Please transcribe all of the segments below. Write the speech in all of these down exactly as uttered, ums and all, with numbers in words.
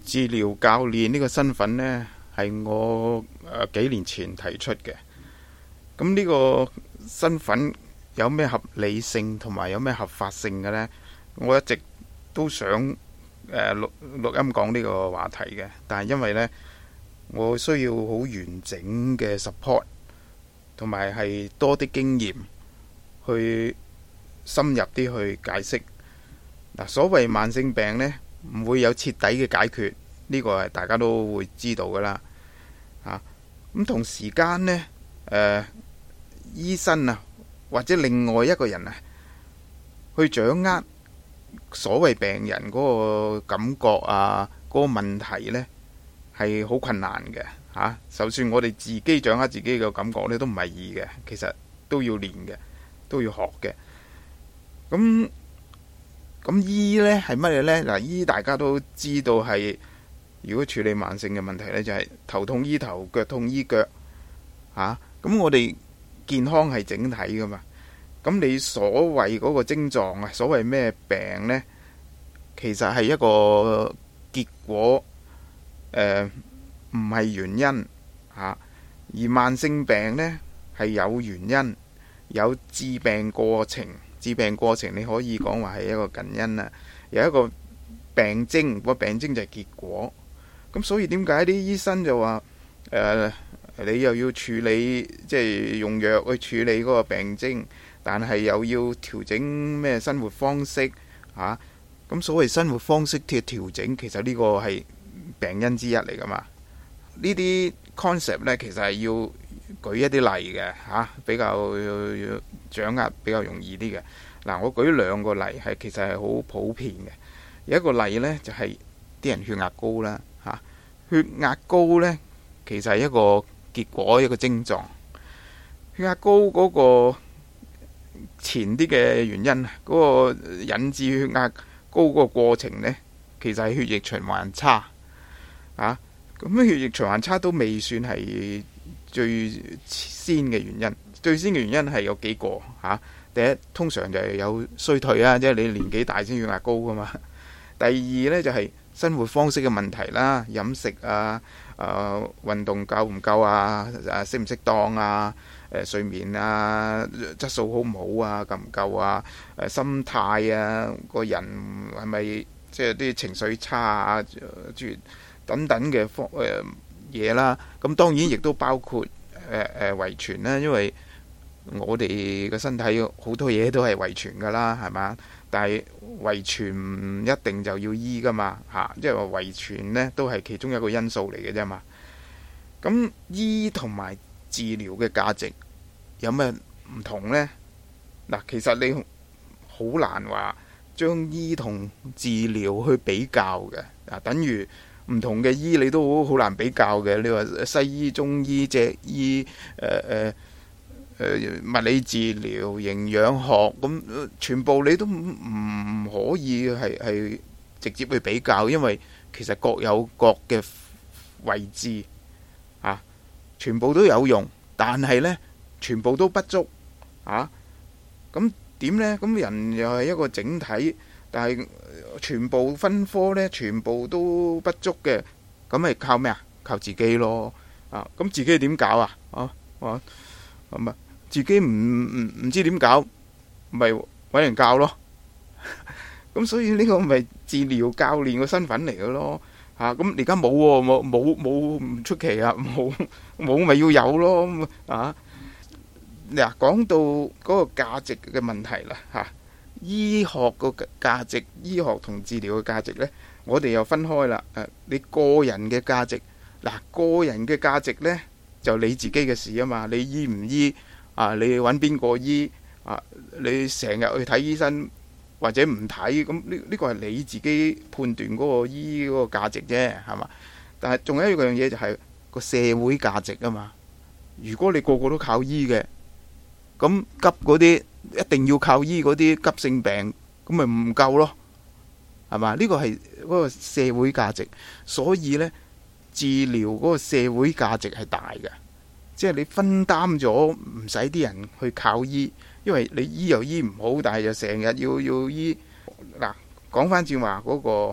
治療教練呢個身份呢，係我誒幾年前提出嘅。咁呢個身份有咩合理性同埋有咩合法性嘅呢？我一直都想誒錄錄音講呢個話題嘅，但係因為呢，我需要好完整嘅 support，同埋係多啲經驗去深入啲去解釋。嗱，所謂慢性病呢，唔會有徹底嘅解決，呢個係大家都會知道噶啦。啊，咁同時間呢，誒，醫生啊，或者另外一個人啊，去掌握所謂病人嗰個感覺啊，嗰個問題呢，係好困難嘅。吓，就算我哋自己掌握自己嘅感覺呢，都唔係易嘅，其實都要練嘅，都要學嘅。咁咁醫呢係乜嘢呢？嗱，醫大家都知道係，如果處理慢性嘅問題呢，就係頭痛醫頭，腳痛醫腳。吓，咁我哋健康係整體噶嘛。咁你所謂嗰個症狀啊，所謂咩病呢？其實係一個結果，誒，唔係原因吓。而慢性病呢係有原因，有致病過程。致病過程你可以講話係一個近因啦，有一個病徵，個病徵就係結果。咁所以點解啲醫生就話誒、呃，你又要處理，即係用藥去處理嗰個病徵，但係又要調整咩生活方式嚇？咁、啊、所謂生活方式嘅調整，其實呢個係病因之一嚟噶嘛。呢啲 concept 呢，其實係要舉一啲例嘅嚇，比較掌握比較容易啲嘅。嗱，我舉兩個例係其實係好普遍嘅。有一個例呢，就係、是、啲人血壓高啦嚇，血壓高呢，其實係一個結果，一個症狀。血壓高嗰個前啲嘅原因，嗰、那個引致血壓高嗰個過程呢，其實係血液循環差啊。咁血液循環差都未算係最先嘅原因，最先嘅原因係有幾個嚇、啊。第一，通常就係有衰退啊，即係你年紀大先血壓高噶嘛。第二呢，就係、是、生活方式嘅問題啦，飲食啊、誒、呃、運動夠唔夠啊、誒適唔適當啊、誒、呃、睡眠啊質素好唔好啊、夠唔夠啊、誒、呃、心態啊，個人係咪即係啲情緒差啊、諸如等等嘅方誒嘢啦。咁當然亦都包括誒誒、呃、遺傳啦，因為我哋個身體好多嘢都係遺傳噶啦，係嘛？但係遺傳唔一定就要醫噶嘛，嚇！即係話遺傳呢都係其中一個因素嚟嘅啫嘛。咁醫同埋治療嘅價值有咩唔同呢？嗱，其實你好難話將醫同治療去比較嘅。啊，等於唔同嘅醫你都好好難比較嘅。你話西醫、中醫、脊醫、誒、呃、誒。物理治療、營養學咁，全部你都唔可以係係直接去比較，因為其實各有各嘅位置啊，全部都有用，但係呢，全部都不足啊。咁點呢？咁人又係一個整體，但係全部分科呢，全部都不足嘅，咁係靠咩啊？靠自己咯啊！咁自己點搞啊？啊啊咁啊！自己唔唔唔知點搞，咪揾人教咯。咁所以呢個咪治療教練個身份嚟嘅咯。嚇，咁而家冇喎，冇冇冇唔出奇啊，冇冇咪要有咯。啊，嗱，講到嗰個價值嘅問題啦，嚇，醫學個價值，醫學同治療嘅價值呢，我哋又分開啦。誒，你個人嘅價值，嗱，個人嘅價值呢，就你自己嘅事啊嘛，你醫唔醫？啊！你揾邊個醫啊？你成日去睇醫生或者唔睇，咁呢呢個係你自己判斷嗰個醫嗰個價值啫，係嘛？但係仲有一樣嘢就係個社會價值啊嘛。如果你個個都靠醫嘅，咁急嗰啲一定要靠醫嗰啲急性病，咁咪唔夠咯，係嘛？呢個係嗰個社會價值，所以呢，治療嗰個社會價值係大嘅。即係你分擔咗唔使啲人去靠醫，因為你醫又醫唔好，但係就成日要要醫。嗱，講翻轉話嗰個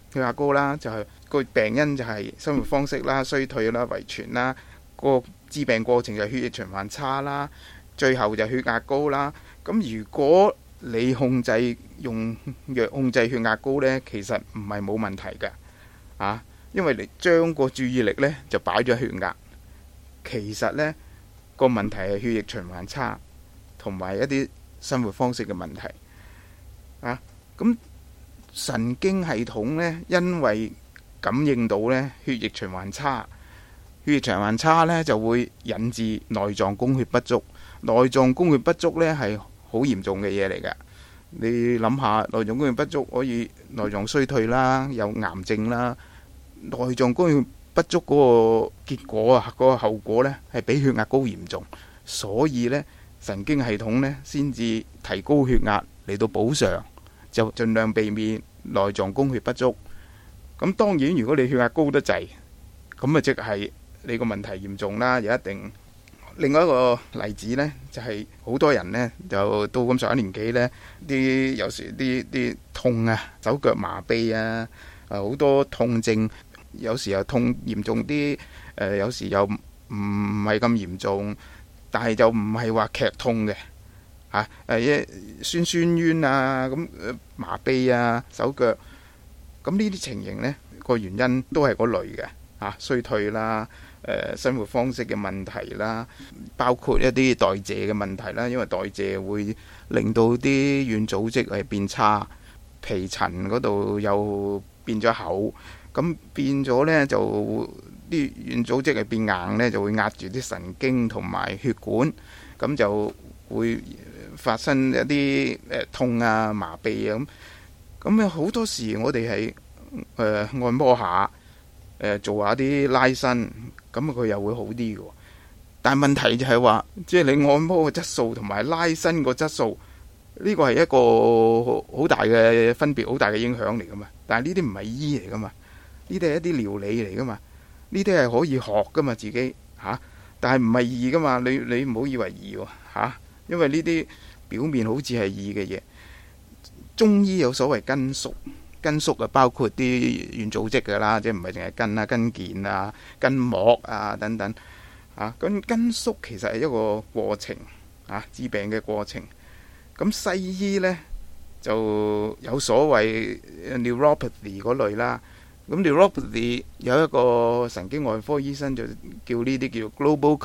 血壓高啦，就係、是、個病因就係生活方式啦、衰退啦、遺傳啦，個致病過程就係血液循環差啦，最後就血壓高啦。咁如果你控制用藥控制血壓高呢，其實唔係冇問題嘅啊，因為你將個注意力呢就擺咗血壓，其實呢個問題係血液循環差同埋一啲生活方式嘅問題啊。咁神經系統呢，因為感應到呢血液循環差，血液循環差呢就會引致內臟供血不足。內臟供血不足呢係好嚴重嘅嘢嚟㗎。你諗下，內臟供血不足可以內臟衰退啦，有癌症啦。內臟供血不足嗰個結果啊，嗰個後果呢係比血壓高嚴重。所以呢，神經系統呢先至提高血壓嚟到補償，就盡量避免內臟供血不足。咁當然，如果你血壓高得滯，咁啊即係你個問題嚴重啦，又一定。另外一個例子呢，就係、是、好多人呢，就到咁上一年紀呢，啲有時啲啲痛啊，手腳麻痹啊，啊好多痛症，有時又痛嚴重啲，誒、呃、有時又唔係咁嚴重，但係就唔係話劇痛嘅嚇，誒一酸酸冤啊，咁麻痹啊手腳，咁呢啲情形呢，個原因都係嗰類嘅嚇，衰退啦。誒生活方式嘅問題啦，包括一啲代謝嘅問題啦，因為代謝會令到啲軟組織係變差，皮層嗰度又變咗厚，咁變咗呢，就啲軟組織係變硬呢，就會壓住啲神經同埋血管，咁就會發生一啲誒痛啊、麻痹啊咁。咁有好多時我哋係誒按摩下，誒做下啲拉伸。咁佢又會好啲嘅，但係問題就係話，即係你按摩嘅質素同埋拉伸個質素，呢個係一個好大嘅分別，好大嘅影響嚟噶嘛。但係呢啲唔係醫嚟噶嘛，呢啲係一啲療理嚟噶嘛，呢啲係可以學噶嘛自己嚇，但係唔係易噶嘛。你你唔好以為易喎嚇，因為呢啲表面好似係易嘅嘢。中醫有所謂筋縮。筋縮啊，包括啲軟組織㗎啦，即係唔係淨係筋啊、筋腱啊、筋膜啊等等啊。咁筋縮其實係一個過程啊，治病嘅過程。咁西醫呢就有所謂 neuropathy 嗰類啦。咁 neuropathy 有一個神經外科醫生就叫呢啲叫 global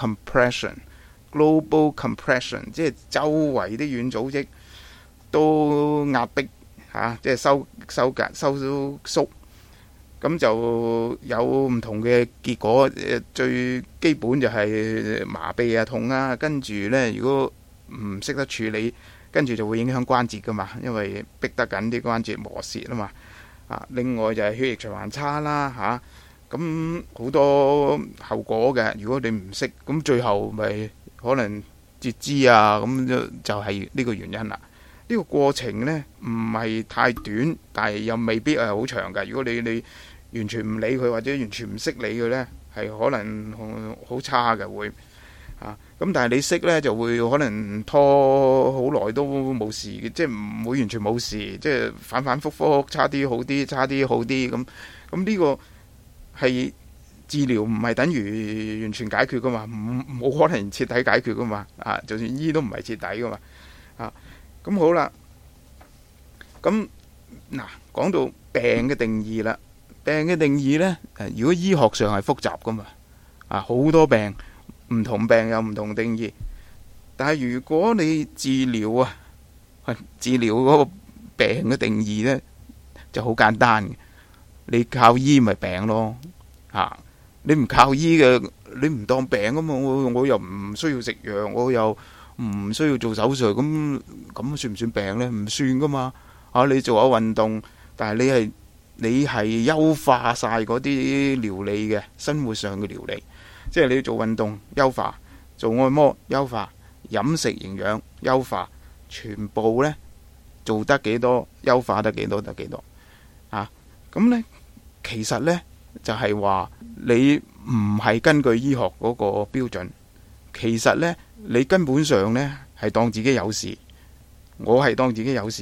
compression，global compression 即係周圍啲軟組織都壓迫。嚇、啊，即係收收緊收縮，咁就有唔同嘅結果。誒，最基本就係麻痹啊、痛啊，跟住呢，如果唔識得處理，跟住就會影響關節噶嘛，因為逼得緊啲關節磨蝕啊嘛。啊，另外就係血液循環差啦，嚇、啊，咁好多後果嘅。如果你唔識，咁最後咪可能截肢啊，咁就就係呢個原因啦。呢個過程呢唔係太短，但係又未必係好長㗎。如果你你完全唔理佢，或者完全唔識理佢呢，係可能好差嘅會啊。咁但係你識呢，就會可能拖好耐都冇事嘅，即係唔會完全冇事，即係反反覆覆，差啲好啲，差啲好啲咁。咁呢個係治療，唔係等於完全解決㗎嘛，唔冇可能徹底解決㗎嘛。啊，就算醫都唔係徹底㗎嘛。啊。咁好啦，咁嗱講到病嘅定義啦，病嘅定義呢，如果醫學上係複雜噶嘛，啊好多病，唔同病有唔同定義。但係如果你治療啊，治療嗰個病嘅定義呢，就好簡單嘅，你靠醫咪病咯，啊你唔靠醫嘅，你唔當病啊嘛，我我又唔需要食藥，我又唔需要做手術，咁咁算唔算病呢？唔算噶嘛。啊，你做下運動，但係你係你係優化晒嗰啲療理嘅生活上嘅療理，即係你要做運動優化，做按摩優化，飲食營養優化，全部呢做得幾多，優化得幾多得幾多啊？咁呢其實呢就係話你唔係根據醫學嗰個標準，其實呢。你根本上呢係當自己有事，我係當自己有事㗎。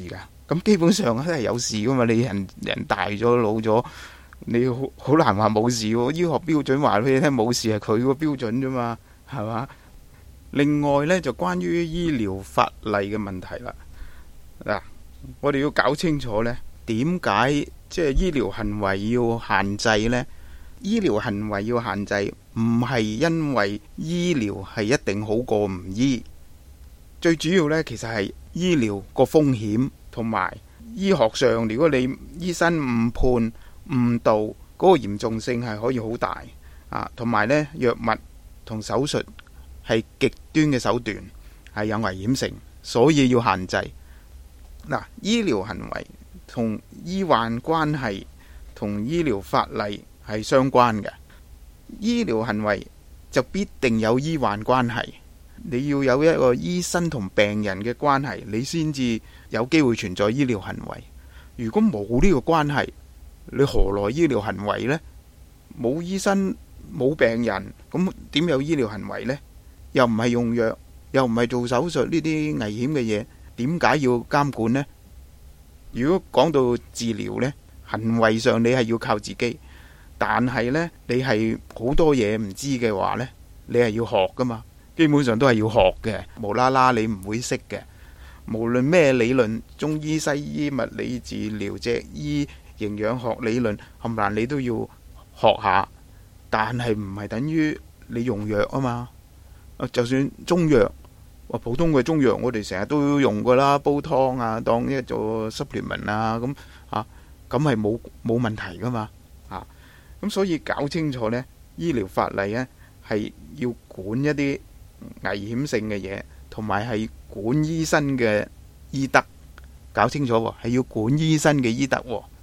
咁基本上都係有事噶嘛。你人人大咗老咗，你好好難話冇事喎。醫學標準話俾你聽冇事係佢個標準啫嘛，係嘛？另外呢，就關於醫療法例嘅問題啦。嗱，我哋要搞清楚呢，點解即係醫療行為要限制呢？醫療行為要限制，唔係因為醫療係一定好過唔醫，最主要呢，其實係醫療個風險同埋醫學上，如果你醫生誤判誤導，嗰個嚴重性係可以好大啊。同埋呢，藥物同手術係極端嘅手段，係有危險性，所以要限制。嗱，醫療行為同醫患關係同醫療法例係相關嘅。醫療行為就必定有醫患關係，你要有一個醫生同病人嘅關係，你先至有機會存在醫療行為。如果冇呢個關係，你何來醫療行為呢？冇醫生冇病人，咁點有醫療行為呢？又唔係用藥，又唔係做手術呢啲危險嘅嘢，點解要監管呢？如果講到治療呢，行為上你係要靠自己，但係呢，你係好多嘢唔知嘅話呢，你係要學噶嘛。基本上都係要學嘅，無啦啦你唔會識嘅。無論咩理論，中醫、西醫、物理治療、脊醫、營養學理論，冚唪唥你都要學下，但係唔係等於你用藥啊嘛。就算中藥，普通嘅中藥我哋成日都用噶啦，煲湯啊，當一做supplement啊，咁啊，咁係冇冇問題噶嘛。啊，咁所以搞清楚呢，醫療法例呢係要管一啲危險性嘅嘢，同埋係管醫生嘅醫德。搞清楚喎，係要管醫生嘅醫德喎。